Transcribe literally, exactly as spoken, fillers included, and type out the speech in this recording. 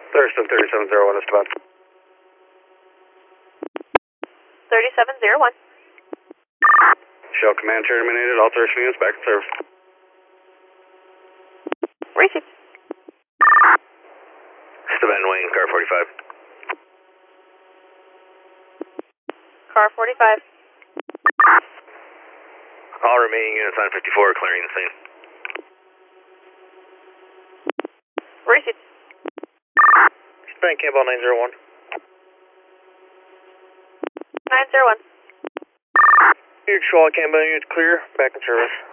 Thurston thirty-seven zero one is about. thirty-seven zero one. Shell command terminated. All Thurston units back in service. Receive. Steven Wayne, car forty-five. Car forty-five. All remaining units on fifty-four clearing the scene. Receive. Steven Campbell nine zero one. nine zero one. Your Campbell units clear. Back in service.